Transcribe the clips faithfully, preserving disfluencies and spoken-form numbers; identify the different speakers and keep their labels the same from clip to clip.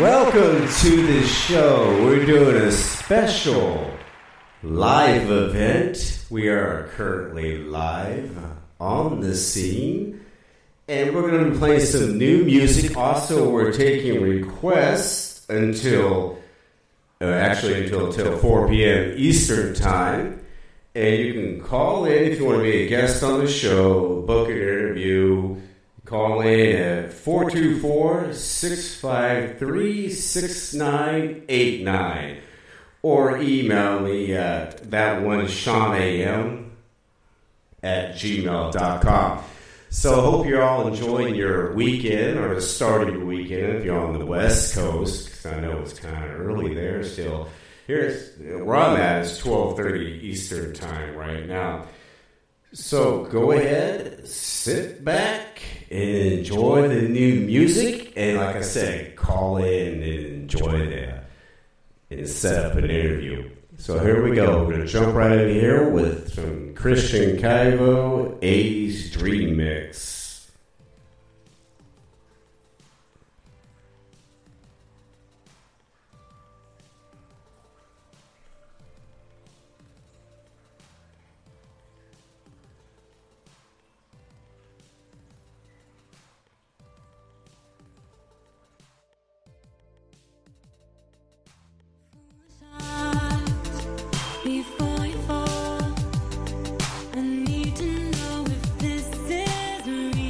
Speaker 1: Welcome to the show. We're doing a special live event. We are currently live on the scene, and we're going to be playing some new music. Also, we're taking requests until, uh, actually until, until four p.m. Eastern Time. And you can call in if you want to be a guest on the show, book an interview. Call in at four two four, six five three, six nine eight nine or email me at that one Sean A M at gmail dot com. So I hope you're all enjoying your weekend or the start of your weekend if you're on the West Coast, because I know it's kind of early there still. Here's where I'm at is twelve thirty Eastern Time right now. So go ahead, sit back, and enjoy the new music. And like I said, call in and enjoy that and set up an interview. So here we go. We're going to jump right in here with some Christian Kaivo eighties Dream Mix.
Speaker 2: Before you fall, I need to know if this is real.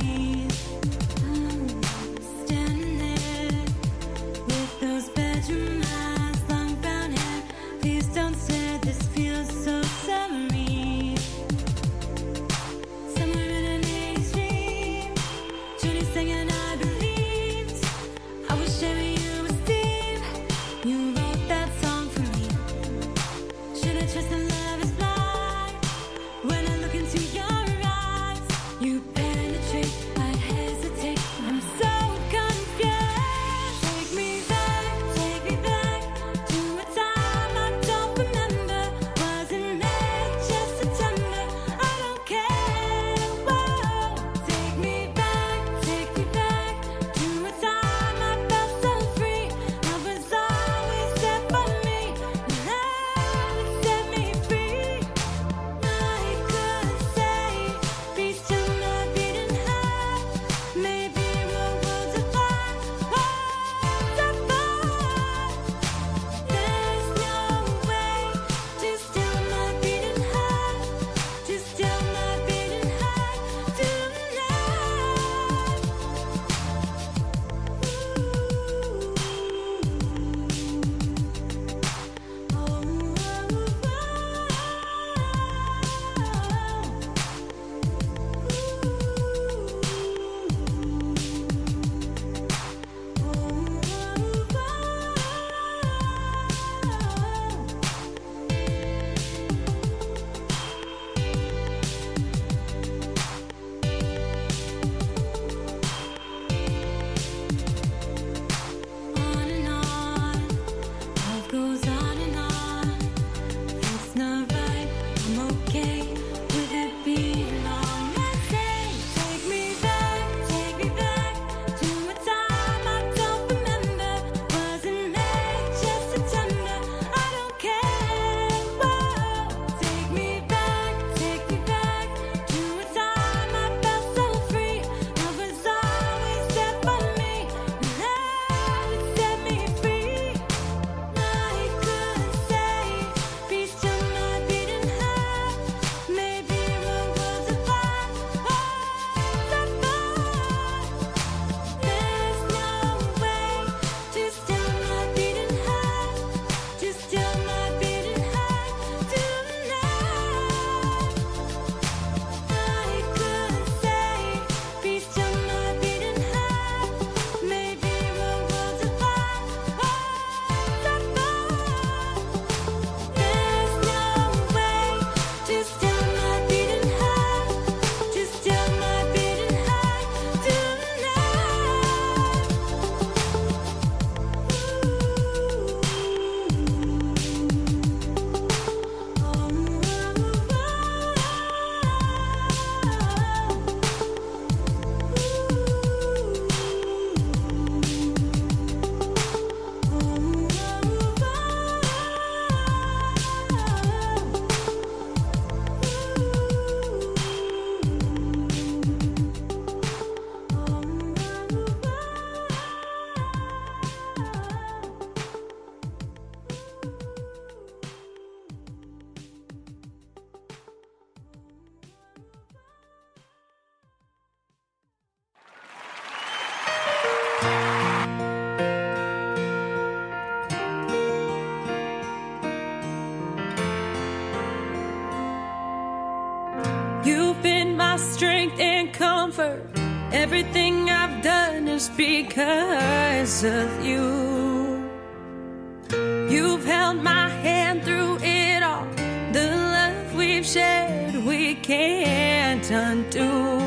Speaker 2: my strength and comfort. Everything I've done is because of you. You've held my hand through it all. The love we've shared, we can't undo.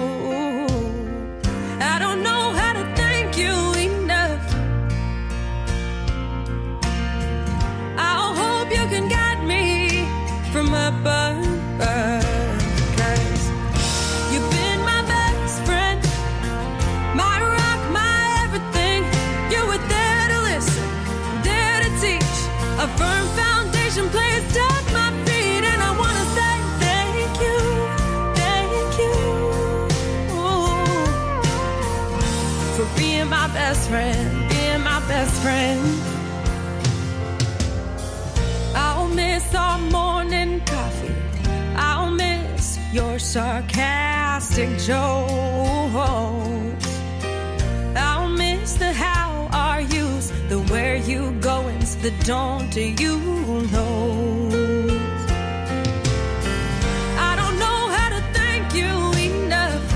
Speaker 2: I don't know how to thank you enough. I hope you can guide me from above. A firm foundation placed at my feet, and I want to say thank you, thank you, ooh, for being my best friend, being my best friend. I'll miss our morning coffee. I'll miss your sarcastic jokes. I'll miss the how are yous, the where you goings, the don't do you know. I don't know how to thank you enough.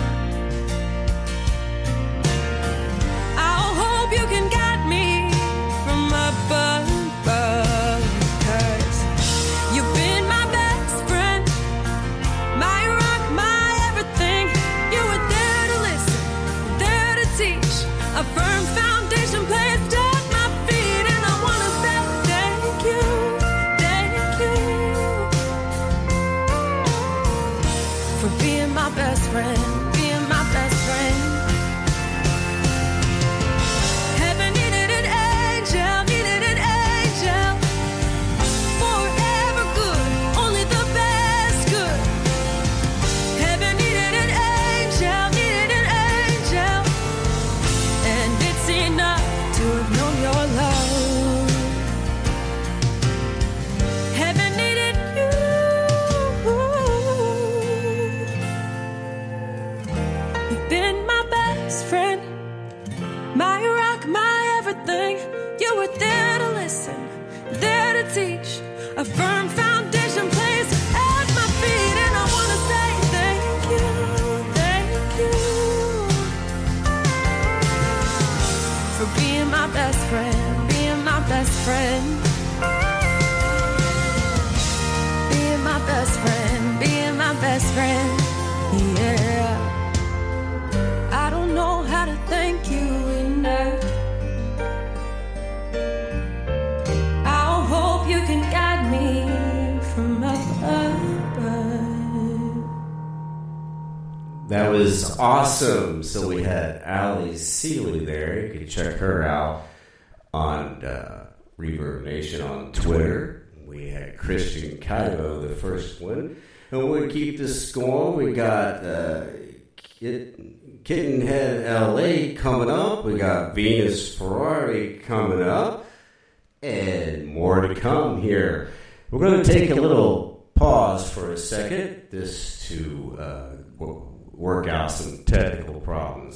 Speaker 2: I hope you can guide me from above, 'cause you've been my best friend, my rock, my everything. You were there to listen, there to teach, a firm foundation placed at my feet, and I want to say thank you, thank you, for being my best friend, being my best friend. Heaven needed an angel, needed an angel, forever good, only the best good. Heaven needed an angel, needed an angel, and it's enough to have known your love. Heaven needed you. You've been my best friend, my rock, my everything. You were there to listen, there to teach, a firm foundation placed at my feet, and I want to say thank you, thank you, for being my best friend, being my best friend, being my best friend, being my best friend, yeah. I don't know how to thank you enough. I hope you can guide me from above.
Speaker 1: That was awesome. So we had Allie Seeley there. You can check her out on uh, Reverb Nation on Twitter. We had Christian Kaibo, the first one. And we'll keep this going. We got uh, Kit- Kittenhead L A coming up. We got Venus Ferrari coming up. And more to come here. We're going to take a little pause for a second, just to uh, w- work out some technical problems.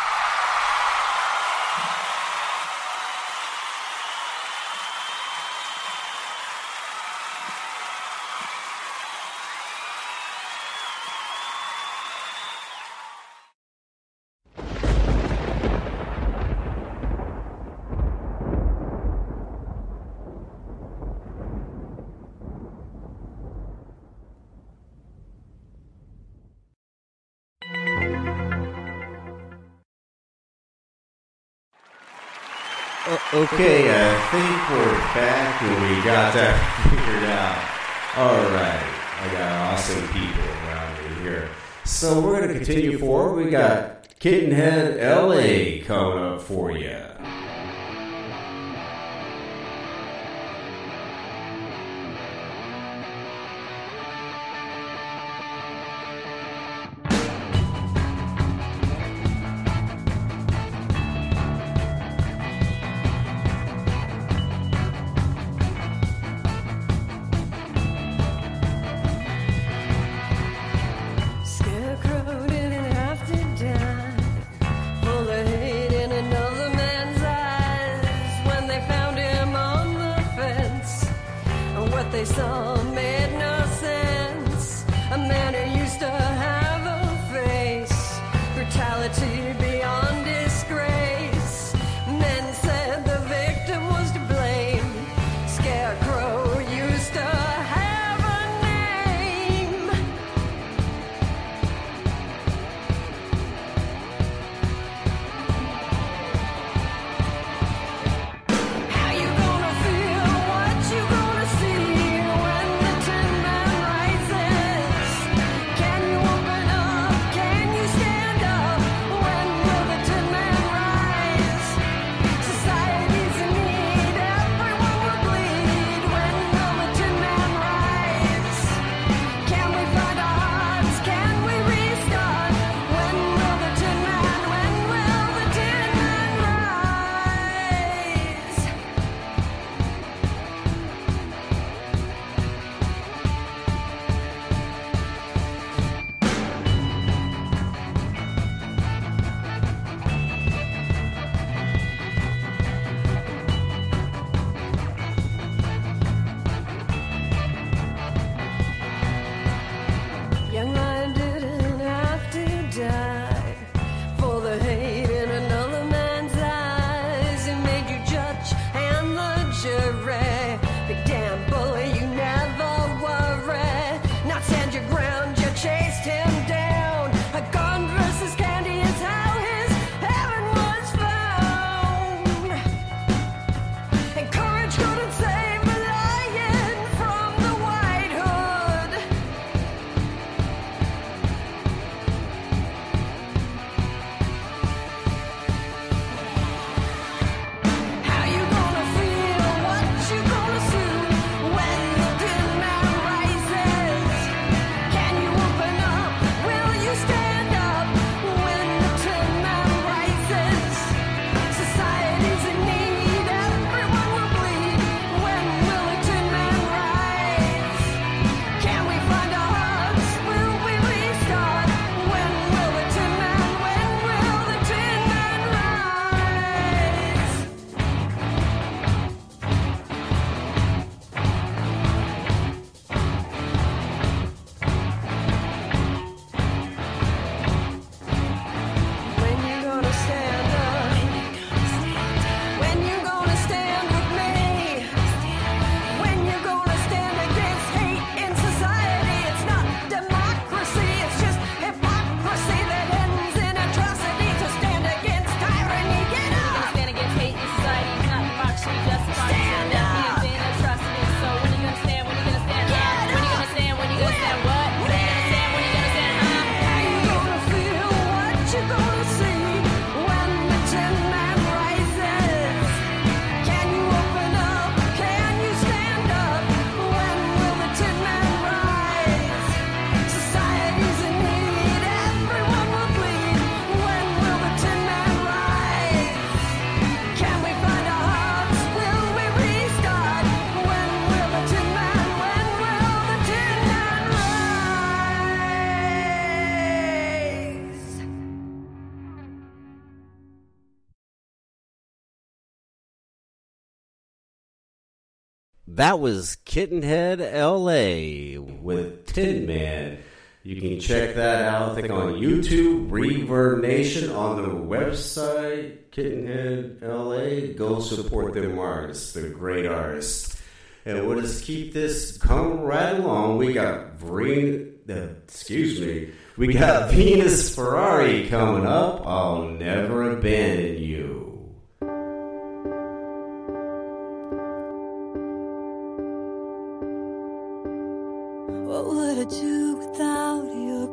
Speaker 1: Okay, I think we're back and we got that figured out. All right, I got awesome people around me here. So we're going to continue forward. We got Kittenhead L A coming up for you.
Speaker 2: Scarecrow didn't have to die, full of hate in another man's eyes. When they found him on the fence, what they saw made no sense. A man who used to have a face
Speaker 1: That was Kittenhead L A with Tin Man. You can check that out, I think, on YouTube, Reverb Nation, on the website, Kittenhead L A. Go support them artists. They're great artists. And we'll just keep this coming right along. We got Green, uh, excuse me, we got Venus Ferrari coming up. I'll never abandon you.
Speaker 2: What would I do without your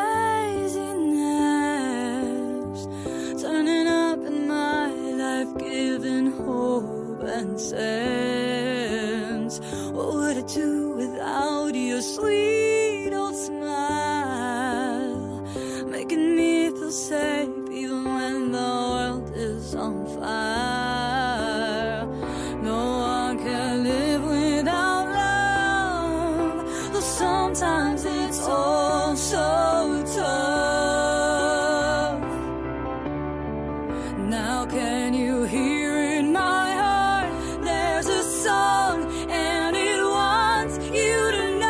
Speaker 2: craziness? Turning up in my life, giving hope and sense. What would I do without your sweet old smile? Making me feel safe even when the world is on fire. No one can live without love, though sometimes it's all so tough. Now can you hear in my heart? There's a song and it wants you to know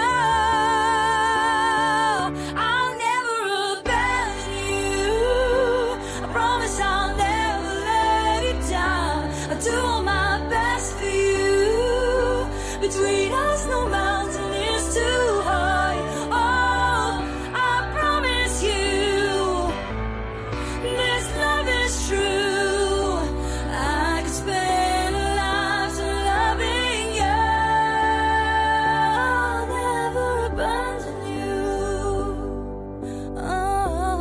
Speaker 2: I'll never abandon you. I promise I'll never let you down. I'll do all my best for you. Between us no mountain is too high. Oh, I promise you this love is true. I could spend a lifetime loving you. I'll never abandon you. Oh,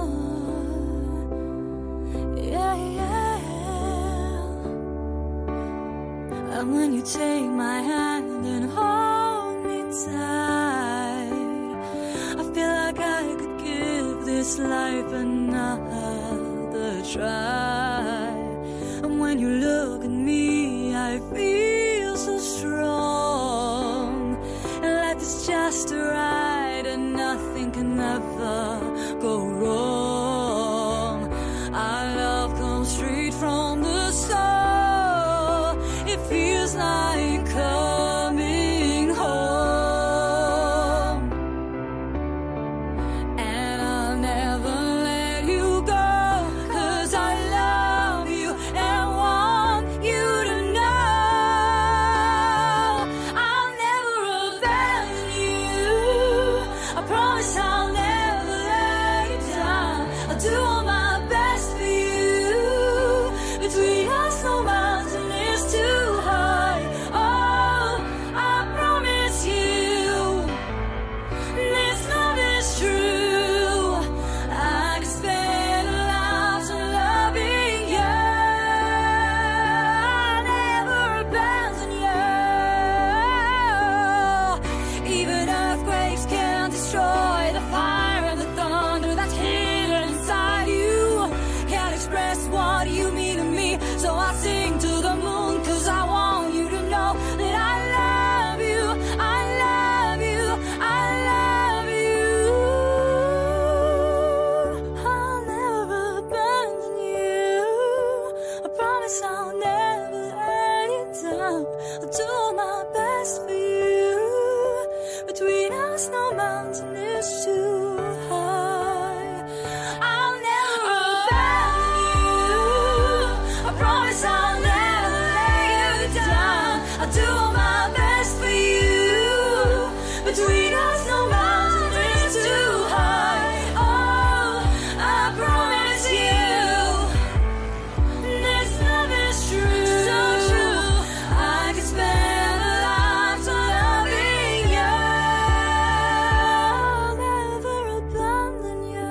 Speaker 2: yeah, yeah. And when you take my hand and hold me tight, I feel like I could give this life another try. And when you look at me, I feel so strong. And life is just a ride, and nothing can ever go wrong. Our love comes straight from the soul. It feels like coming home. And I'll never let you go, 'cause I love you and want you to know I'll never abandon you. I promise I'll never let you down. I'll do all my best for you. Between us no mountain is too high. Oh, I promise you this love is true. I could spend a lifetime loving you. I'll never abandon you. Even earthquakes can't destroy the fire and the thunder that's hidden inside you. Can't express what you mean to me, so I sing to the moon, 'cause I want you to know that I love you, I love you, I love you. I'll never abandon you. I promise I'll never let you down. I'll do my best for you. Between us no mountain is too high. I'll never abandon you. I promise I'll never let you down. I'll do my best for you. Between us no mountain is too high. Oh, I promise you this love is true. So true. I could spend a lifetime loving you. I'll never abandon you.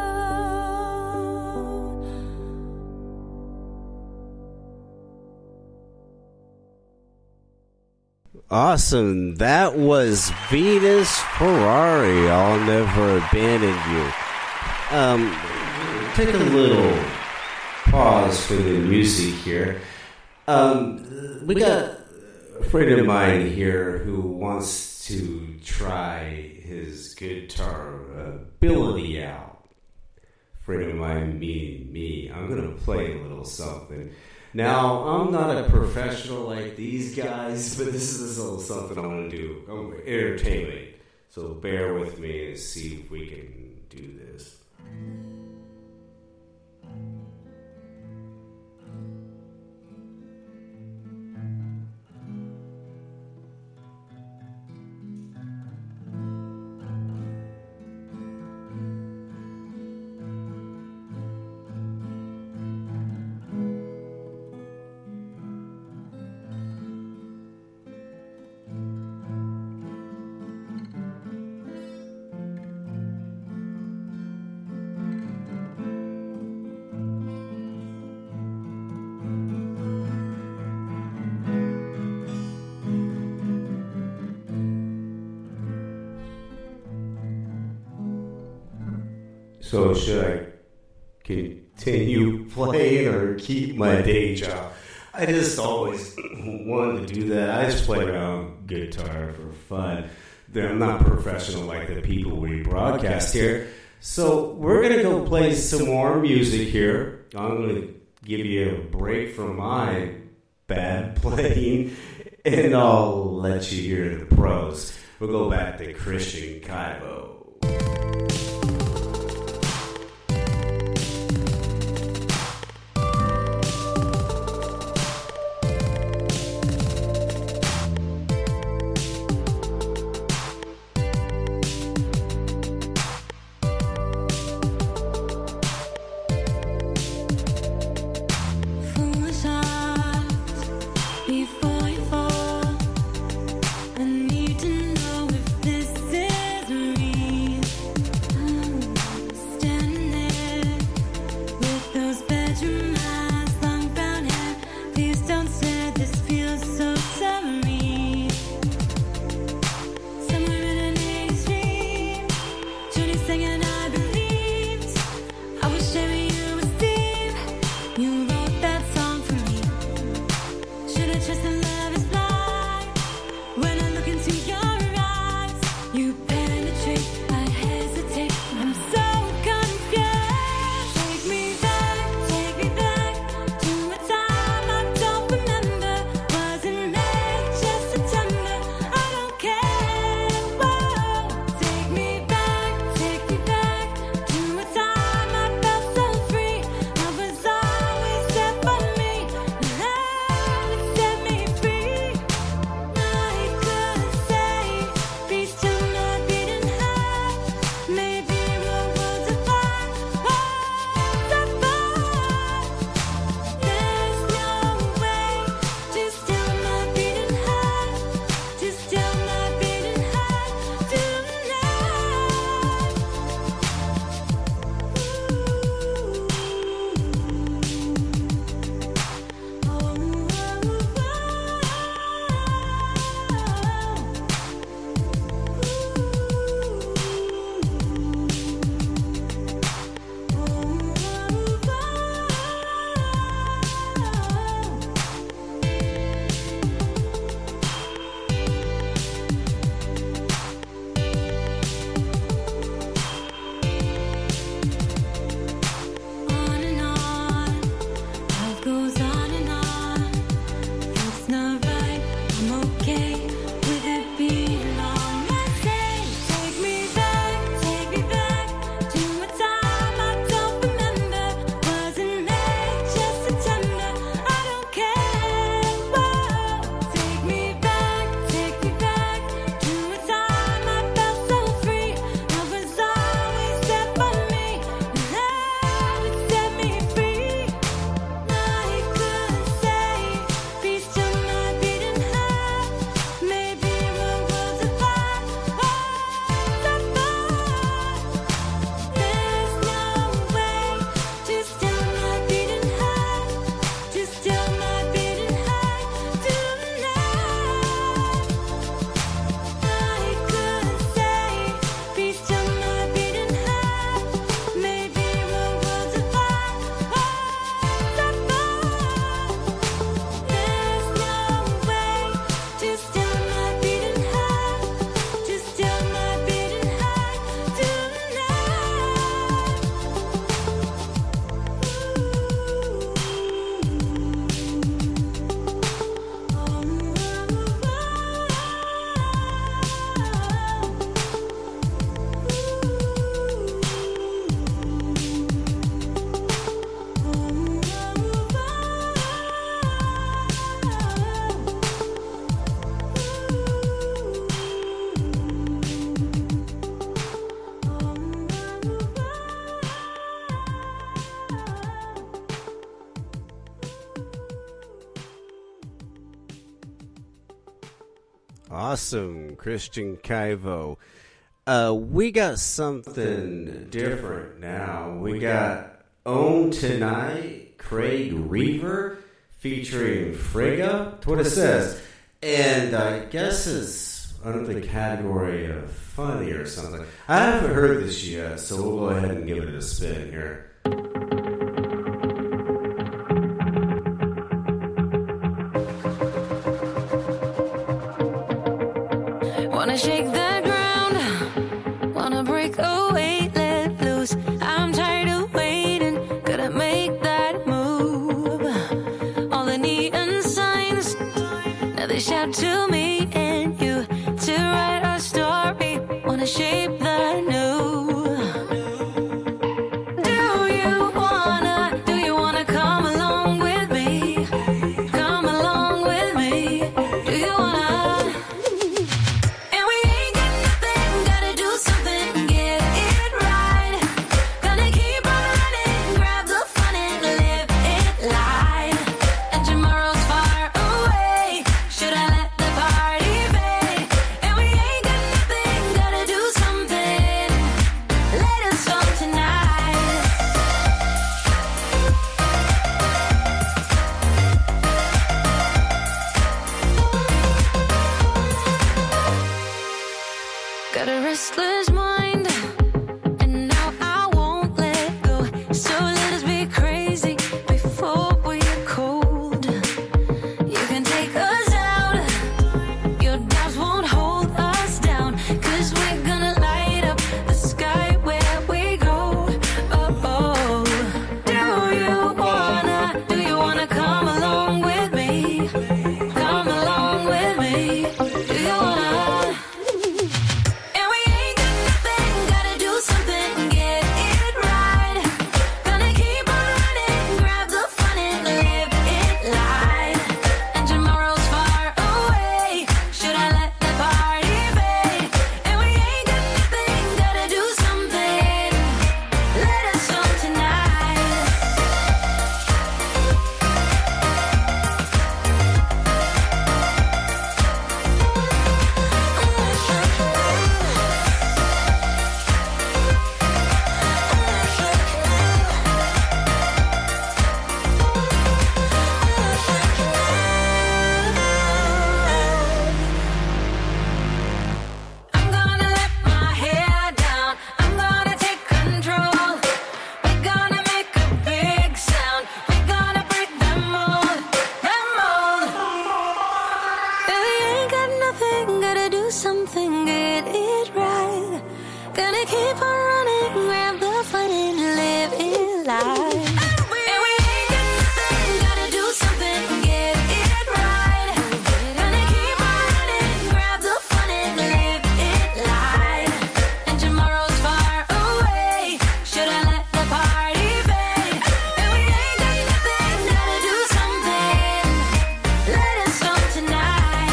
Speaker 1: Awesome. That was Venus Ferrari. I'll never abandon you. Um, take a little pause for the music here. Um, we got a friend of mine here who wants to try his guitar ability out. Friend of mine, me, me. I'm gonna play a little something. Now, I'm not a professional like these guys, but this is a little something I want to do. I'm entertainment. So bear with me and see if we can do this. So should I continue playing or keep my day job? I just always wanted to do that. I just play around guitar for fun. I'm not professional like the people we broadcast here. So we're going to go play some more music here. I'm going to give you a break from my bad playing, and I'll let you hear the pros. We'll go back to Christian Kaibo.
Speaker 2: Before you fall, I need to know if this is real.
Speaker 1: Awesome, Christian Kaivo. Uh, we got something different now. We got Own Tonight, Craig Reaver, featuring Frigga. That's what it says. And I guess it's under the category of funny or something. I haven't heard this yet, so we'll go ahead and give it a spin here.
Speaker 2: Wanna shake the ground, wanna break away, let loose. I'm tired of waiting, gotta make that move. All the neon signs, now they shout to me and you to write our story. Wanna shape the new. Do you wanna, do you wanna come along with me? Come along with me. Do you wanna? Got a restless mind, and now I won't let go. So let us be crazy before we get cold. You can take us out, your doubts won't hold us down, 'cause we're gonna light up the sky where we go. Oh, oh. Do you wanna, do you wanna come along with me? Come along with me. Do you wanna? Something, get it right. Gonna keep on running, grab the fun and live it life. And we ain't got nothing, gotta do something, get it right. Gonna keep on running, grab the fun and live it life. And tomorrow's far away, should I let the party fade? And we ain't got nothing, gotta do something, let it start tonight.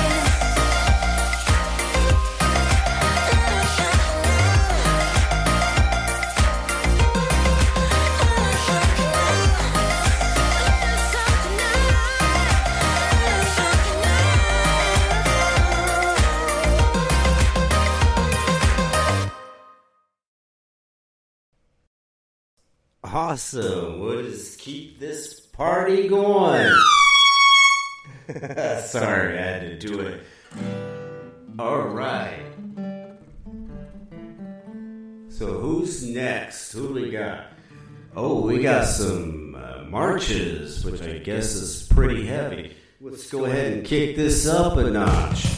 Speaker 1: Awesome. We'll just keep this party going. Sorry, I had to do it. All right. So who's next? Who do we got? Oh, we got some uh, marches, which I guess is pretty heavy. Let's go ahead and kick this up a notch.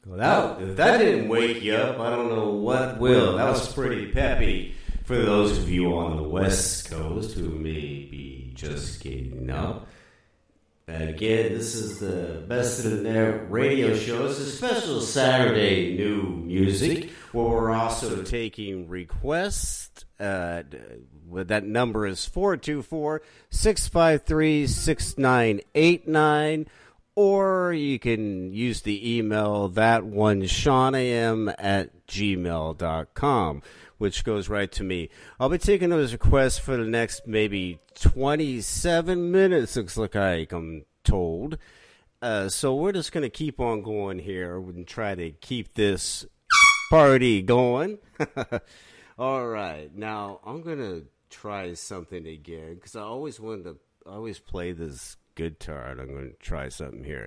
Speaker 1: Well, that, if that didn't wake you up, I don't know what will. That was pretty peppy for those of you on the West Coast who may be just getting up. Again, this is the Best of the Net radio show. It's a special Saturday new music where we're also taking requests. Uh, that number is four two four, six five three, six nine eight nine. Or you can use the email that one Sean A M at gmail dot com, which goes right to me. I'll be taking those requests for the next maybe twenty-seven minutes, looks like I'm told. Uh, so we're just going to keep on going here and try to keep this party going. All right. Now, I'm going to try something again because I always wanted to I always play this guitar, and I'm going to try something here.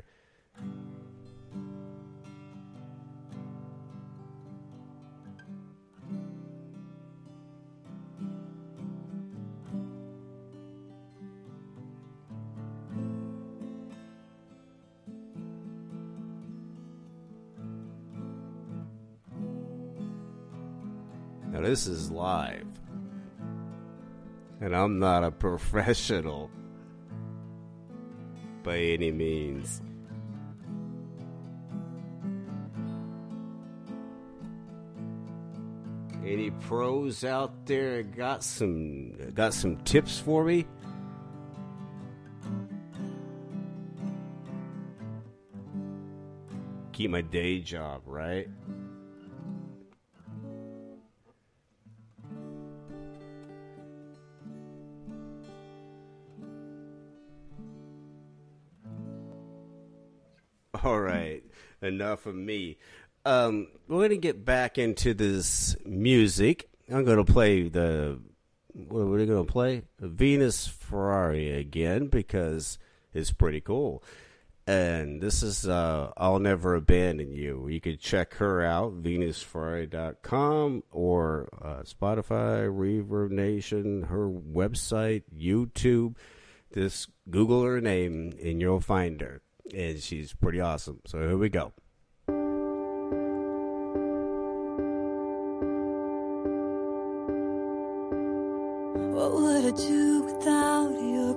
Speaker 1: Now this is live, and I'm not a professional by any means. Any pros out there got some got some tips for me? Keep my day job, right? All right, enough of me. Um, we're going to get back into this music. I'm going to play the, what are we going to play? Venus Ferrari again, because it's pretty cool. And this is uh, I'll Never Abandon You. You can check her out, venus ferrari dot com, or uh, Spotify, Reverb Nation, her website, YouTube. Just Google her name and you'll find her. And she's pretty awesome. So here we go.
Speaker 2: What would I do without your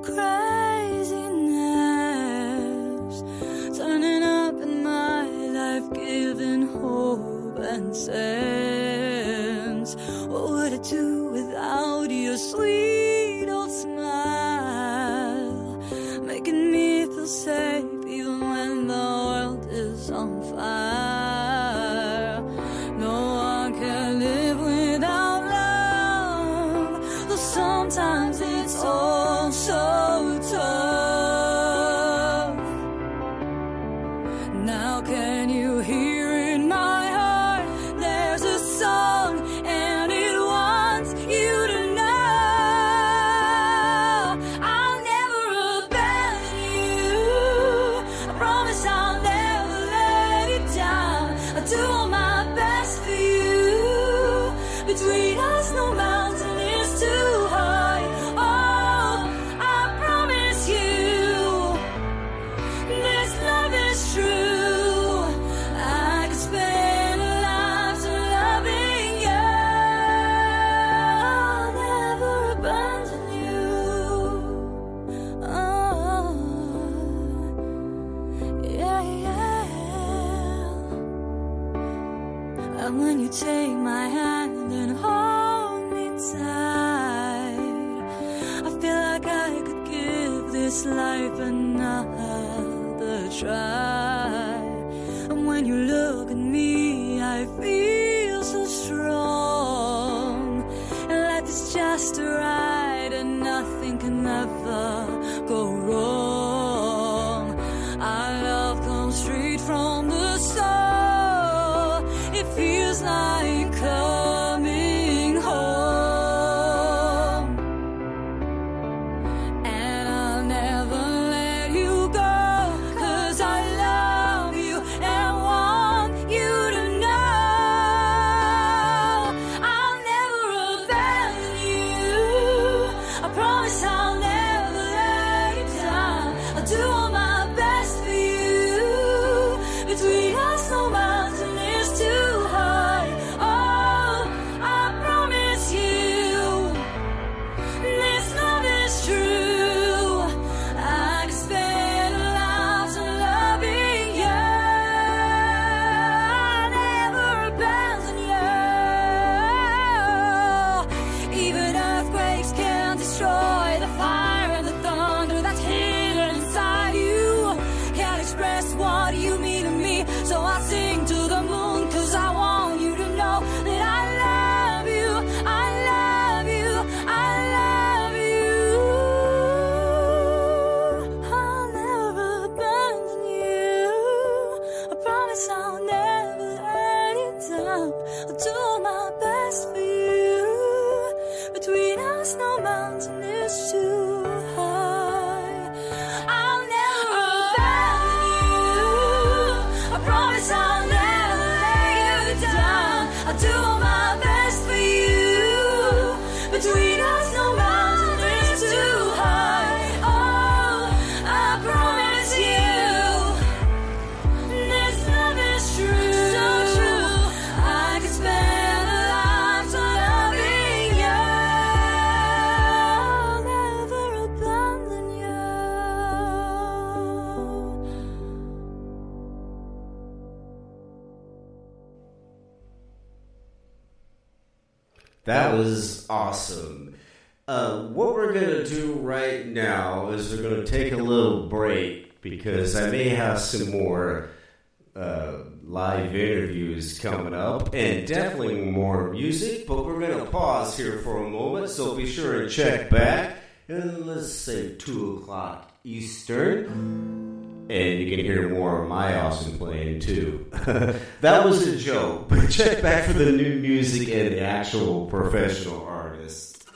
Speaker 2: craziness? Turning up in my life, giving hope and sense. What would I do without your sweet old smile? Making me feel safe even when the world is on fire. No one can live without love, though sometimes it's all so tough. Now can you hear in my heart there's a song and it wants you to know I'll never abandon you. I promise I'll never let you down. I'll do all my best for you. Between us no mountain is too high. Oh, I promise you this love is true. I could spend a lifetime loving you. I'll never abandon you. Oh, yeah, yeah. And when you take my hand and hold me tight, I feel like I could give this life another try. And when you look at me, I feel so strong. And life is just a ride, and nothing can ever go wrong. Our love comes straight from the soul. It feels like coming home. And I'll never let you go, 'cause I love you and want you to know express what you mean to me. So I sing to the moon, cause I want you to know that I love you, I love you, I love you. I'll never abandon you. I promise I'll never let you down. I'll do my best for you. Between us, no mountain is too high. I'll never abandon you. I promise I'll never let you down. I'll do my best for you. Between us, no mountain is too high. Oh, I promise you, this love is true, so true. I could spend a lifetime loving you. I'll never abandon you.
Speaker 1: That was awesome. Uh, what we're going to do right now is we're going to take a little break because I may have some more uh, live interviews coming up and definitely more music, but we're going to pause here for a moment, so be sure to check back. And let's say two o'clock Eastern. And you can hear more of my awesome playing too. That was a joke, but check back for the new music and the actual professional artists.